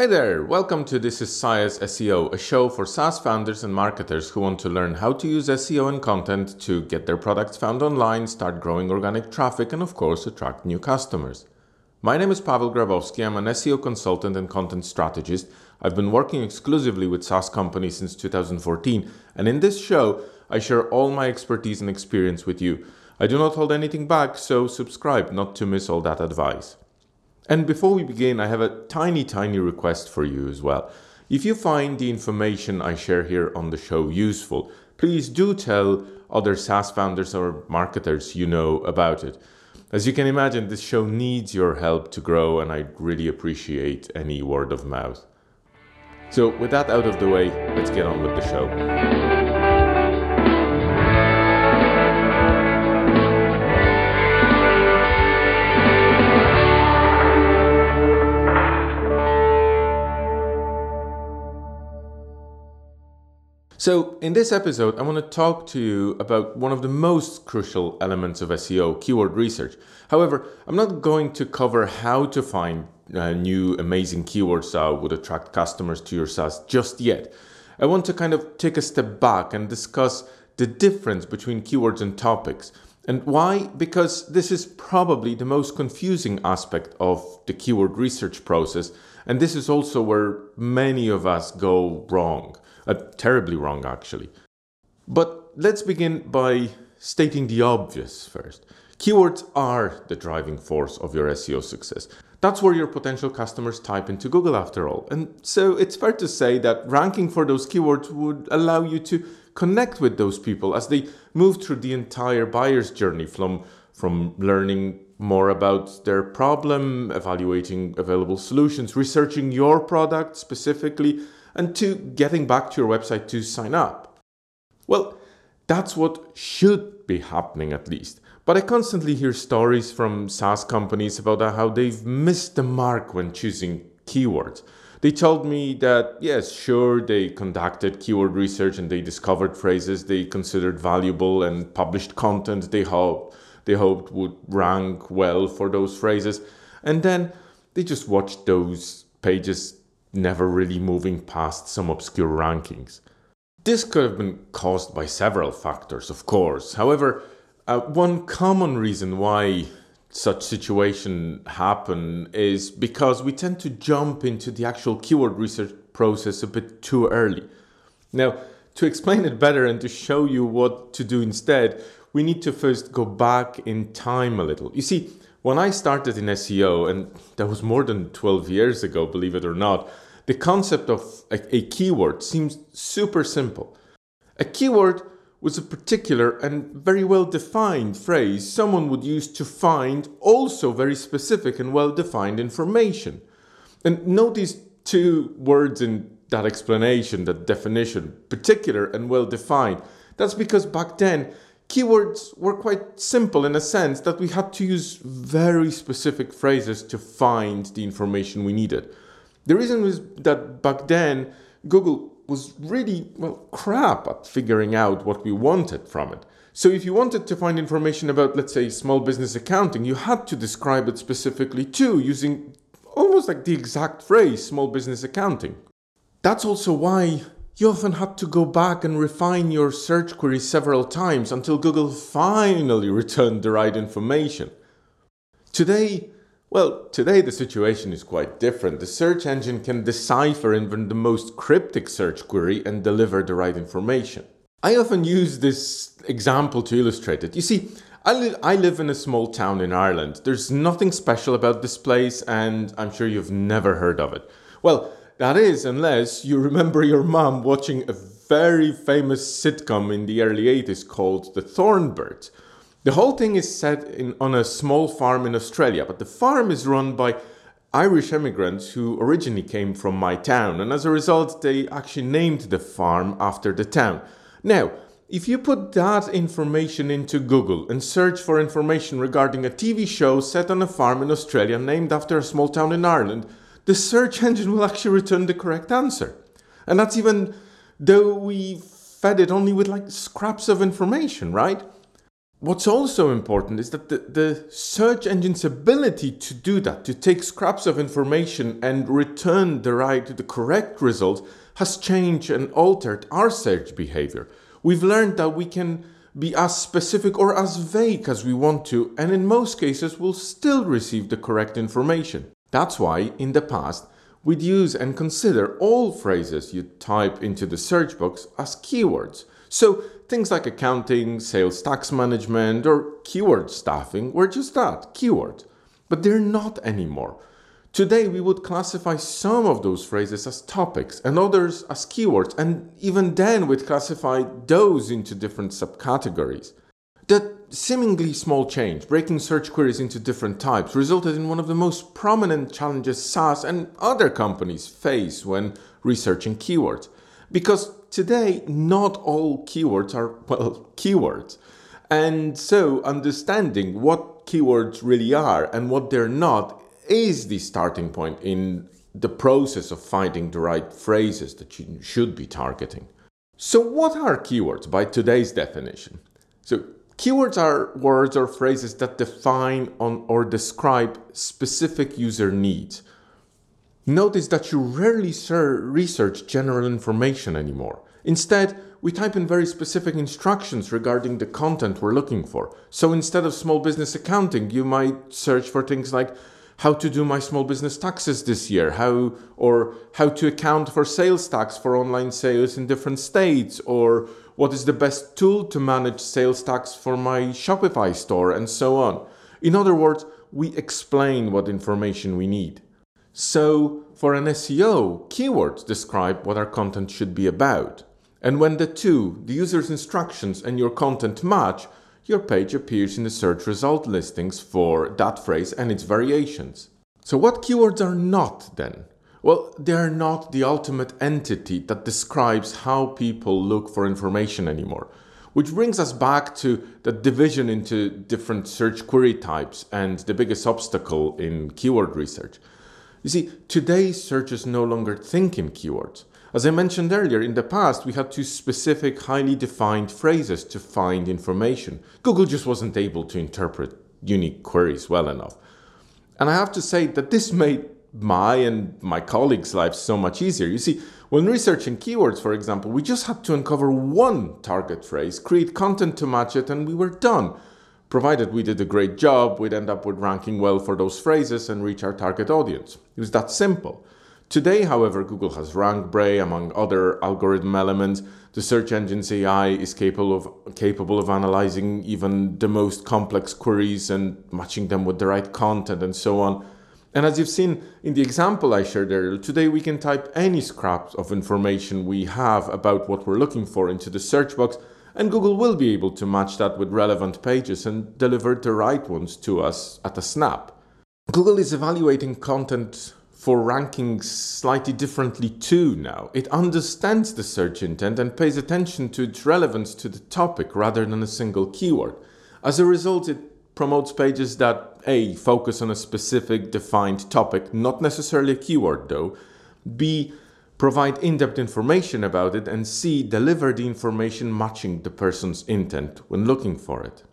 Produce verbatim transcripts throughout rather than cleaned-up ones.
Hi there, welcome to This is SaaS S E O, a show for SaaS founders and marketers who want to learn how to use S E O and content to get their products found online, start growing organic traffic, and of course attract new customers. My name is Paweł Grabowski, I'm an S E O consultant and content strategist. I've been working exclusively with SaaS companies since two thousand fourteen, and in this show, I share all my expertise and experience with you. I do not hold anything back, so subscribe not to miss all that advice. And before we begin, I have a tiny, tiny request for you as well. If you find the information I share here on the show useful, please do tell other SaaS founders or marketers you know about it. As you can imagine, this show needs your help to grow, and I really appreciate any word of mouth. So with that out of the way, let's get on with the show. So in this episode, I want to talk to you about one of the most crucial elements of S E O, keyword research. However, I'm not going to cover how to find uh, new amazing keywords that would attract customers to your SaaS just yet. I want to kind of take a step back and discuss the difference between keywords and topics. And why? Because this is probably the most confusing aspect of the keyword research process. And this is also where many of us go wrong. Uh, terribly wrong, actually. But let's begin by stating the obvious first. Keywords are the driving force of your S E O success. That's where your potential customers type into Google after all. And so it's fair to say that ranking for those keywords would allow you to connect with those people as they move through the entire buyer's journey from, from learning more about their problem, evaluating available solutions, researching your product specifically, and to getting back to your website to sign up. Well, that's what should be happening at least. But I constantly hear stories from SaaS companies about how they've missed the mark when choosing keywords. They told me that, yes, sure, they conducted keyword research and they discovered phrases they considered valuable and published content they hoped, they hoped would rank well for those phrases. And then they just watched those pages never really moving past some obscure rankings. This could have been caused by several factors, of course. However, uh, one common reason why such situations happen is because we tend to jump into the actual keyword research process a bit too early. Now, to explain it better and to show you what to do instead, we need to first go back in time a little. You see, when I started in S E O, and that was more than twelve years ago, believe it or not, the concept of a, a keyword seems super simple. A keyword was a particular and very well-defined phrase someone would use to find also very specific and well-defined information. And note these two words in that explanation, that definition, particular and well-defined. That's because back then, keywords were quite simple in a sense that we had to use very specific phrases to find the information we needed. The reason was that back then, Google was really, well, crap at figuring out what we wanted from it. So if you wanted to find information about, let's say, small business accounting, you had to describe it specifically too, using almost like the exact phrase, small business accounting. That's also why you often had to go back and refine your search query several times until Google finally returned the right information. Today, well, today the situation is quite different. The search engine can decipher even the most cryptic search query and deliver the right information. I often use this example to illustrate it. You see, I, li- I live in a small town in Ireland. There's nothing special about this place, and I'm sure you've never heard of it. Well, that is, unless you remember your mom watching a very famous sitcom in the early eighties called The Thornbirds. The whole thing is set in, on a small farm in Australia, but the farm is run by Irish immigrants who originally came from my town, and as a result, they actually named the farm after the town. Now, if you put that information into Google and search for information regarding a T V show set on a farm in Australia named after a small town in Ireland, the search engine will actually return the correct answer. And that's even though we fed it only with like scraps of information, right? What's also important is that the, the search engine's ability to do that, to take scraps of information and return the right, the correct result, has changed and altered our search behavior. We've learned that we can be as specific or as vague as we want to, and in most cases we'll still receive the correct information. That's why, in the past, we'd use and consider all phrases you type into the search box as keywords. So things like accounting, sales tax management, or keyword staffing were just that, keywords. But they're not anymore. Today we would classify some of those phrases as topics and others as keywords, and even then we'd classify those into different subcategories. That seemingly small change, breaking search queries into different types, resulted in one of the most prominent challenges S A S and other companies face when researching keywords. Because today, not all keywords are, well, keywords. And so understanding what keywords really are and what they're not is the starting point in the process of finding the right phrases that you should be targeting. So what are keywords by today's definition? So keywords are words or phrases that define on or describe specific user needs. Notice that you rarely research general information anymore. Instead, we type in very specific instructions regarding the content we're looking for. So instead of small business accounting, you might search for things like how to do my small business taxes this year, how or how to account for sales tax for online sales in different states, or what is the best tool to manage sales tax for my Shopify store, and so on. In other words, we explain what information we need. So for an S E O, keywords describe what our content should be about. And when the two, the user's instructions and your content match, your page appears in the search result listings for that phrase and its variations. So what keywords are not then? Well, they are not the ultimate entity that describes how people look for information anymore. Which brings us back to the division into different search query types and the biggest obstacle in keyword research. You see, today's searchers no longer think in keywords. As I mentioned earlier, in the past we had two specific, highly defined phrases to find information. Google just wasn't able to interpret unique queries well enough. And I have to say that this made my and my colleagues' lives so much easier. You see, when researching keywords, for example, we just had to uncover one target phrase, create content to match it, and we were done. Provided we did a great job, we'd end up with ranking well for those phrases and reach our target audience. It was that simple. Today, however, Google has RankBrain, among other algorithm elements. The search engine's A I is capable of, capable of analyzing even the most complex queries and matching them with the right content and so on. And as you've seen in the example I shared earlier, today we can type any scraps of information we have about what we're looking for into the search box, and Google will be able to match that with relevant pages and deliver the right ones to us at a snap. Google is evaluating content for ranking slightly differently too now. It understands the search intent and pays attention to its relevance to the topic rather than a single keyword. As a result, it promotes pages that A, focus on a specific defined topic, not necessarily a keyword though, B, provide in-depth information about it, and C, deliver the information matching the person's intent when looking for it.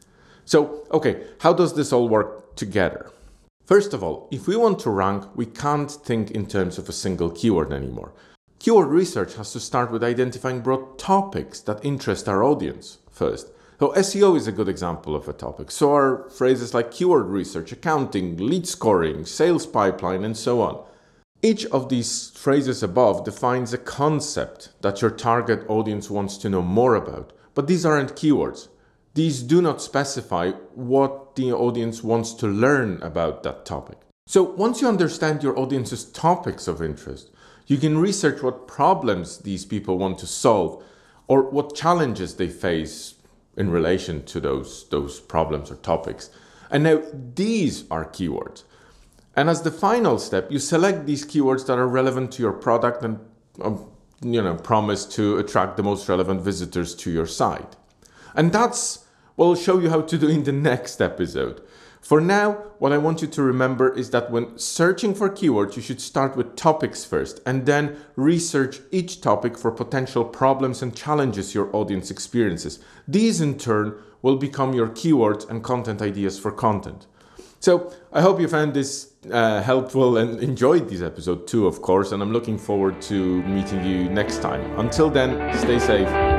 So, okay, how does this all work together? First of all, if we want to rank, we can't think in terms of a single keyword anymore. Keyword research has to start with identifying broad topics that interest our audience first. So S E O is a good example of a topic. So are phrases like keyword research, accounting, lead scoring, sales pipeline, and so on. Each of these phrases above defines a concept that your target audience wants to know more about, but these aren't keywords. These do not specify what the audience wants to learn about that topic. So once you understand your audience's topics of interest, you can research what problems these people want to solve or what challenges they face in relation to those, those problems or topics. And now these are keywords. And as the final step, you select these keywords that are relevant to your product and um, you know, promise to attract the most relevant visitors to your site. And that's what I'll show you how to do in the next episode. For now, what I want you to remember is that when searching for keywords, you should start with topics first and then research each topic for potential problems and challenges your audience experiences. These in turn will become your keywords and content ideas for content. So I hope you found this uh, helpful and enjoyed this episode too, of course, and I'm looking forward to meeting you next time. Until then, stay safe.